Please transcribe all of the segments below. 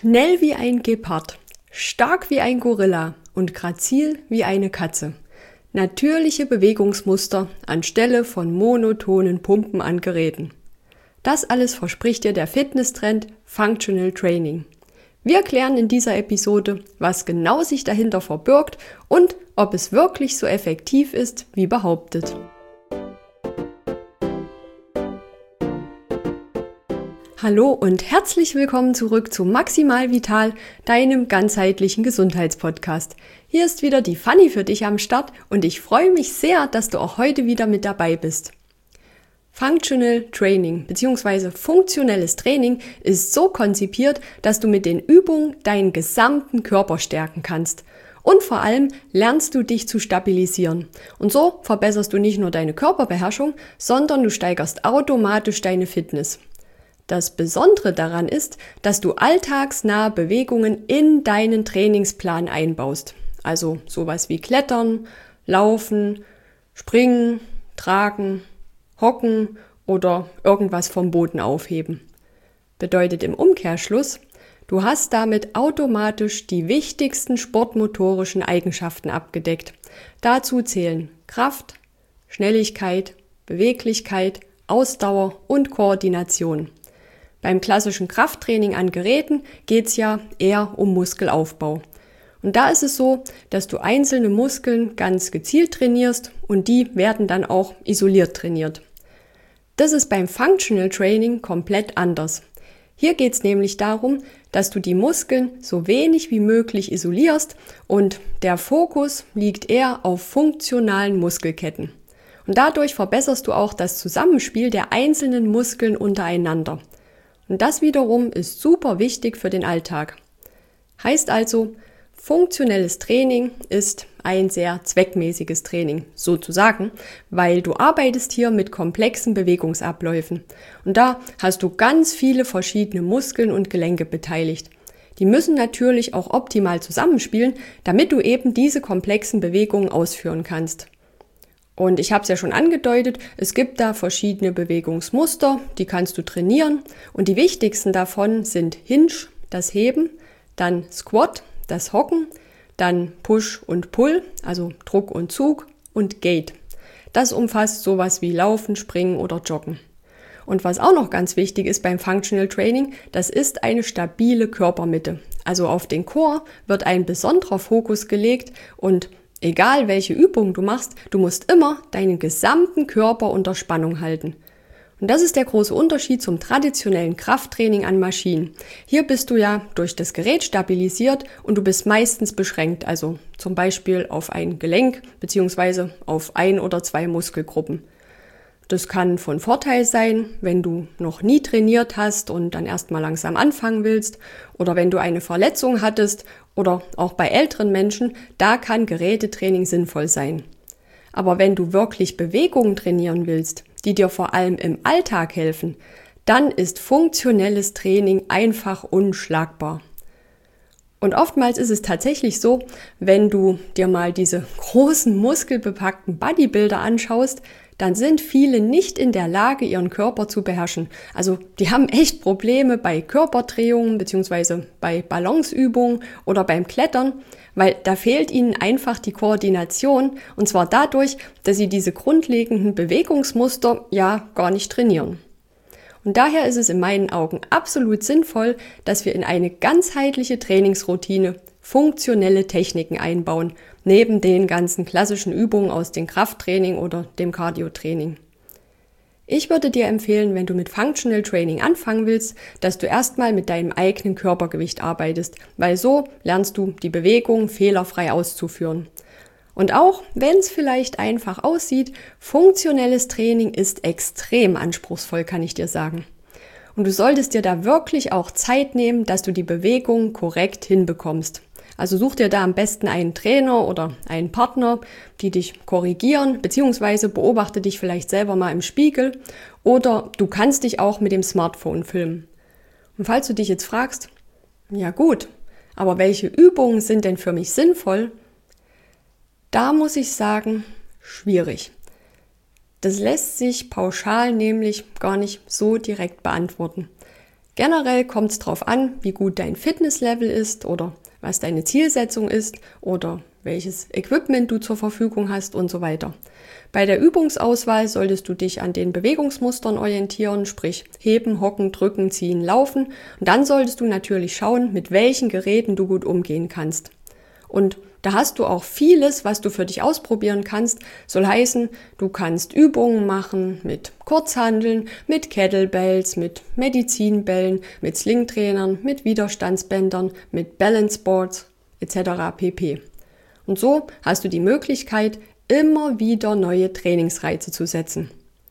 Schnell wie ein Gepard, stark wie ein Gorilla und grazil wie eine Katze. Natürliche Bewegungsmuster anstelle von monotonen Pumpen an Geräten. Das alles verspricht dir der Fitnesstrend Functional Training. Wir klären in dieser Episode, was genau sich dahinter verbirgt und ob es wirklich so effektiv ist, wie behauptet. Hallo und herzlich willkommen zurück zu Maximal Vital, deinem ganzheitlichen Gesundheitspodcast. Hier ist wieder die Fanny für dich am Start und ich freue mich sehr, dass du auch heute wieder mit dabei bist. Functional Training bzw. funktionelles Training ist so konzipiert, dass du mit den Übungen deinen gesamten Körper stärken kannst. Und vor allem lernst du dich zu stabilisieren. Und so verbesserst du nicht nur deine Körperbeherrschung, sondern du steigerst automatisch deine Fitness. Das Besondere daran ist, dass du alltagsnahe Bewegungen in deinen Trainingsplan einbaust. Also sowas wie Klettern, Laufen, Springen, Tragen, Hocken oder irgendwas vom Boden aufheben. Bedeutet im Umkehrschluss, du hast damit automatisch die wichtigsten sportmotorischen Eigenschaften abgedeckt. Dazu zählen Kraft, Schnelligkeit, Beweglichkeit, Ausdauer und Koordination. Beim klassischen Krafttraining an Geräten geht's ja eher um Muskelaufbau. Und da ist es so, dass du einzelne Muskeln ganz gezielt trainierst und die werden dann auch isoliert trainiert. Das ist beim Functional Training komplett anders. Hier geht's nämlich darum, dass du die Muskeln so wenig wie möglich isolierst und der Fokus liegt eher auf funktionalen Muskelketten. Und dadurch verbesserst du auch das Zusammenspiel der einzelnen Muskeln untereinander. Und das wiederum ist super wichtig für den Alltag. Heißt also, funktionelles Training ist ein sehr zweckmäßiges Training, sozusagen, weil du arbeitest hier mit komplexen Bewegungsabläufen. Und da hast du ganz viele verschiedene Muskeln und Gelenke beteiligt. Die müssen natürlich auch optimal zusammenspielen, damit du eben diese komplexen Bewegungen ausführen kannst. Und ich habe es ja schon angedeutet, es gibt da verschiedene Bewegungsmuster, die kannst du trainieren. Und die wichtigsten davon sind Hinge, das Heben, dann Squat, das Hocken, dann Push und Pull, also Druck und Zug und Gait. Das umfasst sowas wie Laufen, Springen oder Joggen. Und was auch noch ganz wichtig ist beim Functional Training, das ist eine stabile Körpermitte. Also auf den Core wird ein besonderer Fokus gelegt und egal welche Übung du machst, du musst immer deinen gesamten Körper unter Spannung halten. Und das ist der große Unterschied zum traditionellen Krafttraining an Maschinen. Hier bist du ja durch das Gerät stabilisiert und du bist meistens beschränkt, also zum Beispiel auf ein Gelenk bzw. auf 1 oder 2 Muskelgruppen. Das kann von Vorteil sein, wenn du noch nie trainiert hast und dann erstmal langsam anfangen willst oder wenn du eine Verletzung hattest oder auch bei älteren Menschen, da kann Gerätetraining sinnvoll sein. Aber wenn du wirklich Bewegungen trainieren willst, die dir vor allem im Alltag helfen, dann ist funktionelles Training einfach unschlagbar. Und oftmals ist es tatsächlich so, wenn du dir mal diese großen muskelbepackten Bodybuilder anschaust, dann sind viele nicht in der Lage, ihren Körper zu beherrschen. Also die haben echt Probleme bei Körperdrehungen bzw. bei Balanceübungen oder beim Klettern, weil da fehlt ihnen einfach die Koordination und zwar dadurch, dass sie diese grundlegenden Bewegungsmuster ja gar nicht trainieren. Und daher ist es in meinen Augen absolut sinnvoll, dass wir in eine ganzheitliche Trainingsroutine funktionelle Techniken einbauen, neben den ganzen klassischen Übungen aus dem Krafttraining oder dem Cardio-Training. Ich würde dir empfehlen, wenn du mit Functional Training anfangen willst, dass du erstmal mit deinem eigenen Körpergewicht arbeitest, weil so lernst du die Bewegung fehlerfrei auszuführen. Und auch wenn es vielleicht einfach aussieht, funktionelles Training ist extrem anspruchsvoll, kann ich dir sagen. Und du solltest dir da wirklich auch Zeit nehmen, dass du die Bewegung korrekt hinbekommst. Also such dir da am besten einen Trainer oder einen Partner, die dich korrigieren, beziehungsweise beobachte dich vielleicht selber mal im Spiegel oder du kannst dich auch mit dem Smartphone filmen. Und falls du dich jetzt fragst, ja gut, aber welche Übungen sind denn für mich sinnvoll? Da muss ich sagen, schwierig. Das lässt sich pauschal nämlich gar nicht so direkt beantworten. Generell kommt es darauf an, wie gut dein Fitnesslevel ist oder was deine Zielsetzung ist oder welches Equipment du zur Verfügung hast und so weiter. Bei der Übungsauswahl solltest du dich an den Bewegungsmustern orientieren, sprich heben, hocken, drücken, ziehen, laufen. Und dann solltest du natürlich schauen, mit welchen Geräten du gut umgehen kannst. Und da hast du auch vieles, was du für dich ausprobieren kannst. Soll heißen, du kannst Übungen machen mit Kurzhanteln, mit Kettlebells, mit Medizinbällen, mit Slingtrainern, mit Widerstandsbändern, mit Balanceboards etc. pp. Und so hast du die Möglichkeit, immer wieder neue Trainingsreize zu setzen.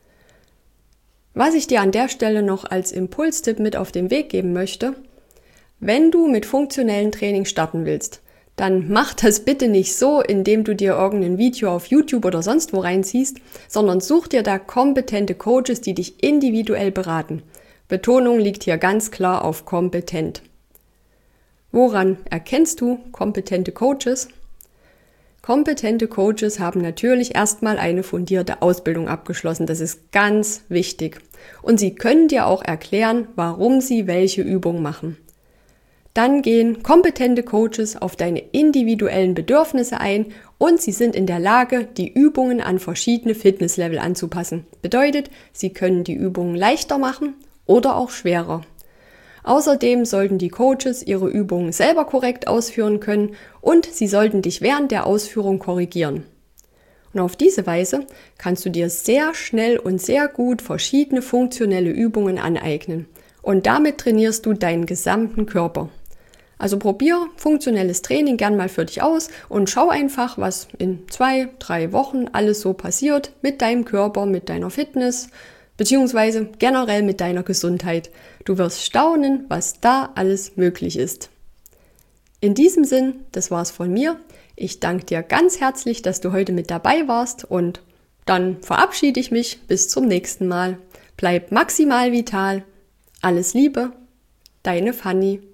Was ich dir an der Stelle noch als Impulstipp mit auf den Weg geben möchte: Wenn du mit funktionellen Training starten willst, dann mach das bitte nicht so, indem du dir irgendein Video auf YouTube oder sonst wo reinziehst, sondern such dir da kompetente Coaches, die dich individuell beraten. Betonung liegt hier ganz klar auf kompetent. Woran erkennst du kompetente Coaches? Kompetente Coaches haben natürlich erstmal eine fundierte Ausbildung abgeschlossen. Das ist ganz wichtig. Und sie können dir auch erklären, warum sie welche Übung machen. Dann gehen kompetente Coaches auf deine individuellen Bedürfnisse ein und sie sind in der Lage, die Übungen an verschiedene Fitnesslevel anzupassen. Bedeutet, sie können die Übungen leichter machen oder auch schwerer. Außerdem sollten die Coaches ihre Übungen selber korrekt ausführen können und sie sollten dich während der Ausführung korrigieren. Und auf diese Weise kannst du dir sehr schnell und sehr gut verschiedene funktionelle Übungen aneignen. Und damit trainierst du deinen gesamten Körper. Also probier funktionelles Training gern mal für dich aus und schau einfach, was in 2-3 Wochen alles so passiert mit deinem Körper, mit deiner Fitness, beziehungsweise generell mit deiner Gesundheit. Du wirst staunen, was da alles möglich ist. In diesem Sinn, das war's von mir. Ich danke dir ganz herzlich, dass du heute mit dabei warst und dann verabschiede ich mich bis zum nächsten Mal. Bleib maximal vital. Alles Liebe, deine Fanny.